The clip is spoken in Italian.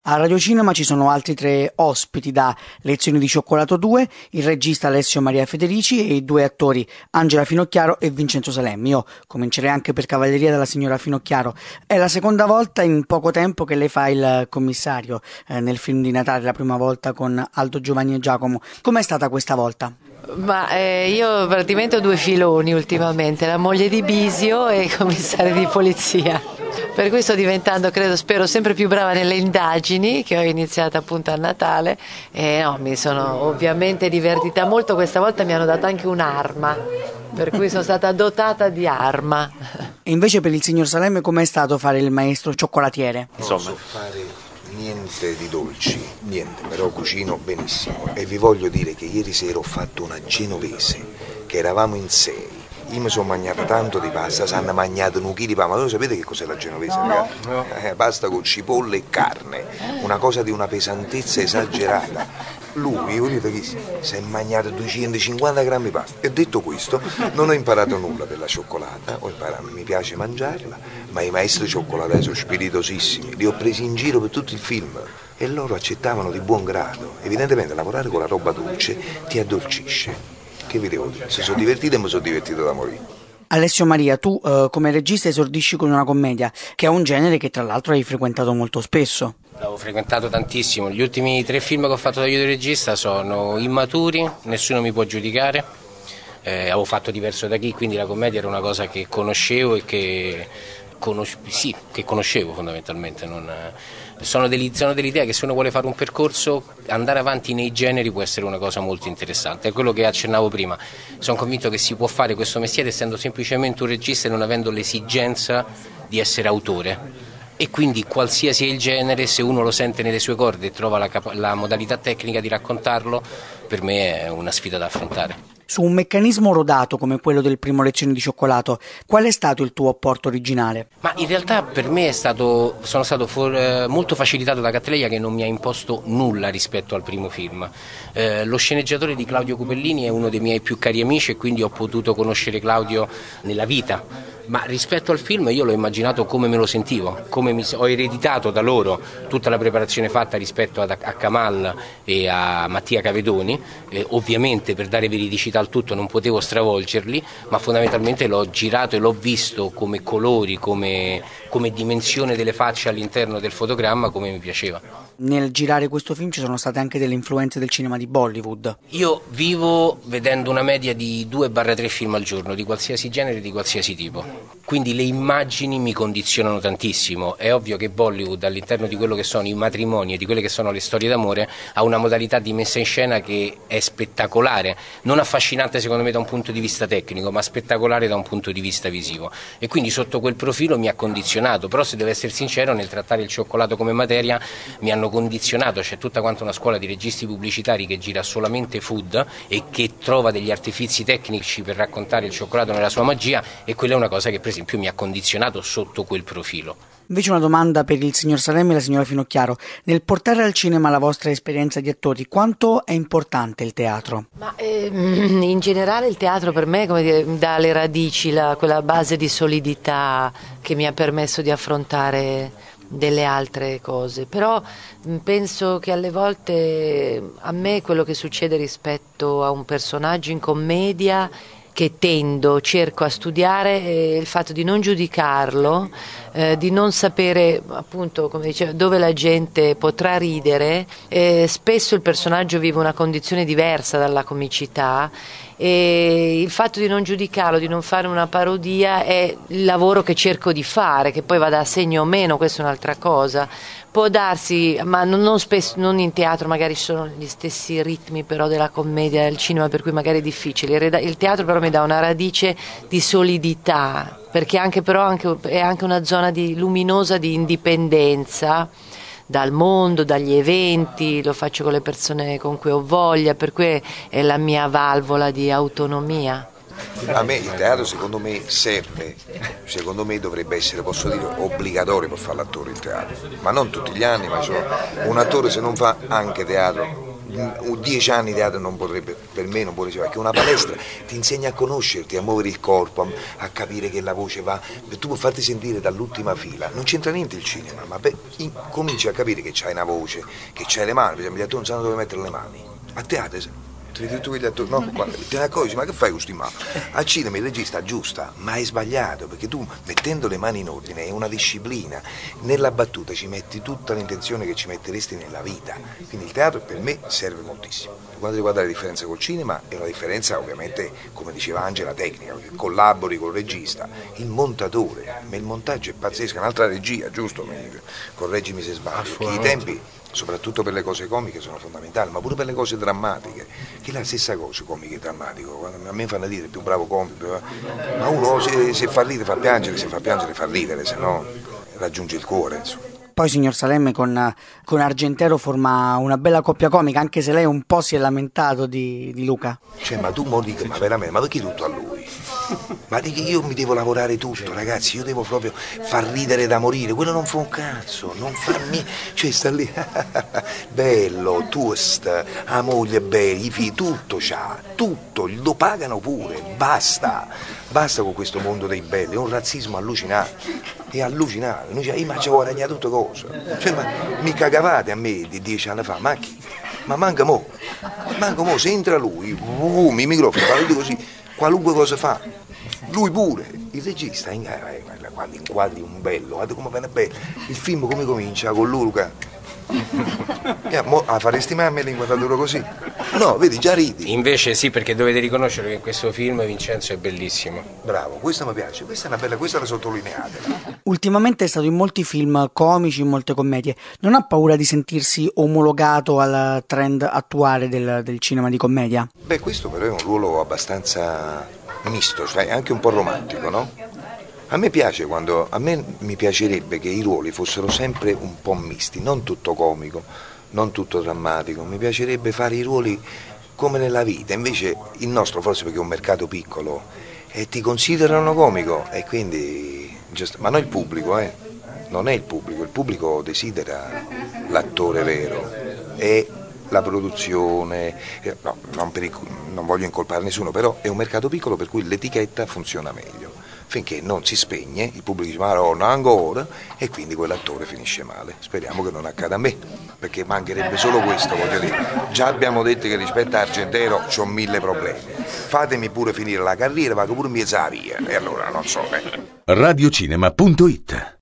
A Radio Cinema ci sono altri 3 ospiti da Lezioni di Cioccolato 2, il regista Alessio Maria Federici e i 2 attori Angela Finocchiaro e Vincenzo Salemme. Io comincerei anche per Cavalleria della signora Finocchiaro. È la seconda volta in poco tempo che lei fa il commissario nel film di Natale, la prima volta con Aldo, Giovanni e Giacomo. Com'è stata questa volta? Io praticamente ho 2 filoni ultimamente, la moglie di Bisio e il commissario di polizia. Per cui sto diventando, spero, sempre più brava nelle indagini che ho iniziato appunto a Natale e mi sono ovviamente divertita molto. Questa volta mi hanno dato anche un'arma, per cui sono stata dotata di arma. E invece per il signor Salemme com'è stato fare il maestro cioccolatiere? Non so fare niente di dolci, niente, però cucino benissimo e vi voglio dire che ieri sera ho fatto una genovese, che eravamo in 6. Io mi sono mangiato tanto di pasta, si hanno mangiato un chilo di pasta, ma voi sapete che cos'è la genovese, ragazzi? No. Pasta con cipolle e carne, una cosa di una pesantezza esagerata. Lui, io vedo che si è mangiato 250 grammi di pasta. E detto questo, non ho imparato nulla della cioccolata, mi piace mangiarla, ma i maestri cioccolatari sono spiritosissimi, li ho presi in giro per tutto il film e loro accettavano di buon grado. Evidentemente lavorare con la roba dolce ti addolcisce. Che vi devo dire? Se sono divertito e mi sono divertito da morire. Alessio Maria, tu come regista esordisci con una commedia, che è un genere che tra l'altro hai frequentato molto spesso. L'ho frequentato tantissimo, gli ultimi 3 film che ho fatto da aiuto regista sono immaturi, nessuno mi può giudicare, avevo fatto Diverso da chi, quindi la commedia era una cosa che conoscevo e che conoscevo fondamentalmente. Sono dell'idea che se uno vuole fare un percorso, andare avanti nei generi può essere una cosa molto interessante. È quello che accennavo prima. Sono convinto che si può fare questo mestiere essendo semplicemente un regista e non avendo l'esigenza di essere autore. E quindi qualsiasi è il genere, se uno lo sente nelle sue corde e trova la modalità tecnica di raccontarlo, per me è una sfida da affrontare. Su un meccanismo rodato come quello del primo Lezioni di Cioccolato, qual è stato il tuo apporto originale? Ma in realtà per me sono stato molto facilitato da Cattleya, che non mi ha imposto nulla rispetto al primo film. Lo sceneggiatore di Claudio Cupellini è uno dei miei più cari amici e quindi ho potuto conoscere Claudio nella vita. Ma rispetto al film io l'ho immaginato come me lo sentivo, ho ereditato da loro tutta la preparazione fatta rispetto a Kamal e a Mattia Cavedoni, ovviamente per dare veridicità al tutto non potevo stravolgerli, ma fondamentalmente l'ho girato e l'ho visto come colori, come dimensione delle facce all'interno del fotogramma come mi piaceva. Nel girare questo film ci sono state anche delle influenze del cinema di Bollywood. Io vivo vedendo una media di 2-3 film al giorno, di qualsiasi genere e di qualsiasi tipo. Quindi le immagini mi condizionano tantissimo. È ovvio che Bollywood, all'interno di quello che sono i matrimoni e di quelle che sono le storie d'amore, ha una modalità di messa in scena che è spettacolare, non affascinante secondo me da un punto di vista tecnico, ma spettacolare da un punto di vista visivo. E quindi sotto quel profilo mi ha condizionato, però se devo essere sincero, nel trattare il cioccolato come materia mi hanno condizionato. C'è tutta quanta una scuola di registi pubblicitari che gira solamente food e che trova degli artifici tecnici per raccontare il cioccolato nella sua magia, e quella è una cosa che per esempio mi ha condizionato sotto quel profilo. Invece una domanda per il signor Salemme e la signora Finocchiaro: nel portare al cinema la vostra esperienza di attori, quanto è importante il teatro? In generale il teatro per me, come dire, dà le radici, quella base di solidità che mi ha permesso di affrontare delle altre cose, però penso che alle volte a me quello che succede rispetto a un personaggio in commedia che cerco a studiare è il fatto di non giudicarlo, di non sapere appunto, come diceva, dove la gente potrà ridere. Spesso il personaggio vive una condizione diversa dalla comicità e il fatto di non giudicarlo, di non fare una parodia è il lavoro che cerco di fare, che poi vada a segno o meno, questa è un'altra cosa. Può darsi, ma non spesso, non in teatro, magari ci sono gli stessi ritmi però della commedia, del cinema, per cui magari è difficile. Il teatro però mi dà una radice di solidità, perché è anche una zona luminosa di indipendenza dal mondo, dagli eventi, lo faccio con le persone con cui ho voglia, per cui è la mia valvola di autonomia. A me il teatro secondo me serve, secondo me dovrebbe essere, posso dire, obbligatorio per fare l'attore il teatro, ma non tutti gli anni, ma un attore se non fa anche teatro 10 anni di teatro non potrebbe, per me non può ricevere, perché una palestra ti insegna a conoscerti, a muovere il corpo, a capire che la voce va, tu puoi farti sentire dall'ultima fila, non c'entra niente il cinema, ma cominci a capire che c'hai una voce, che c'hai le mani, per esempio gli attori non sanno dove mettere le mani, a teatro tu gli attori, no, te ne accorgi, ma che fai con sti mani? Al cinema il regista aggiusta, ma è sbagliato, perché tu mettendo le mani in ordine è una disciplina, nella battuta ci metti tutta l'intenzione che ci metteresti nella vita, quindi il teatro per me serve moltissimo. Per quanto riguarda la differenza col cinema, è una differenza ovviamente, come diceva Angela, tecnica, perché collabori col regista, il montatore, ma il montaggio è pazzesco, un'altra regia, giusto? Correggimi se sbaglio, che i tempi, soprattutto per le cose comiche, sono fondamentali, ma pure per le cose drammatiche, che è la stessa cosa, comico e drammatico. Quando a me fanno dire il più bravo comico, ma uno se fa ridere fa piangere, se fa piangere fa ridere, se no raggiunge il cuore, insomma. Poi signor Salemme con Argentero forma una bella coppia comica, anche se lei un po' si è lamentato di Luca. Cioè, ma tu mo dici, ma veramente, ma perché tutto a lui? Ma di che io mi devo lavorare tutto, ragazzi, io devo proprio far ridere da morire, quello non fa un cazzo, non fa niente, cioè sta lì, bello, toast, la moglie bella, i figli, tutto c'ha, tutto, lo pagano pure, basta con questo mondo dei belli, è un razzismo allucinante. È allucinante, io ma ci ho guadagnato tutte cose, cioè, ma mi cagavate a me di 10 anni fa, ma chi? Ma manca mo, se entra lui, il microfono, parla di così, qualunque cosa fa, lui pure, il regista, quando inquadri un bello, guarda come viene bello, il film come comincia con Luca. Faresti mai a me l'inquadratura così? No, vedi, già ridi. Invece sì, perché dovete riconoscere che in questo film Vincenzo è bellissimo. Bravo, questo mi piace, questa è una bella, questa la sottolineate. Ultimamente è stato in molti film comici, in molte commedie. Non ha paura di sentirsi omologato al trend attuale del cinema di commedia? Beh, questo però è un ruolo abbastanza misto, cioè anche un po' romantico, no? A me mi piacerebbe che i ruoli fossero sempre un po' misti, non tutto comico, non tutto drammatico, mi piacerebbe fare i ruoli come nella vita, invece il nostro forse perché è un mercato piccolo e ti considerano comico e quindi, ma non il pubblico, non è il pubblico desidera l'attore vero, è la produzione, no, non voglio incolpare nessuno, però è un mercato piccolo per cui l'etichetta funziona meglio. Finché non si spegne, il pubblico dice ma no, ancora, e quindi quell'attore finisce male. Speriamo che non accada a me, perché mancherebbe solo questo, voglio dire. Già abbiamo detto che rispetto a Argentero c'ho 1000 problemi. Fatemi pure finire la carriera, vado pure in mezza via, e allora non so. Radiocinema.it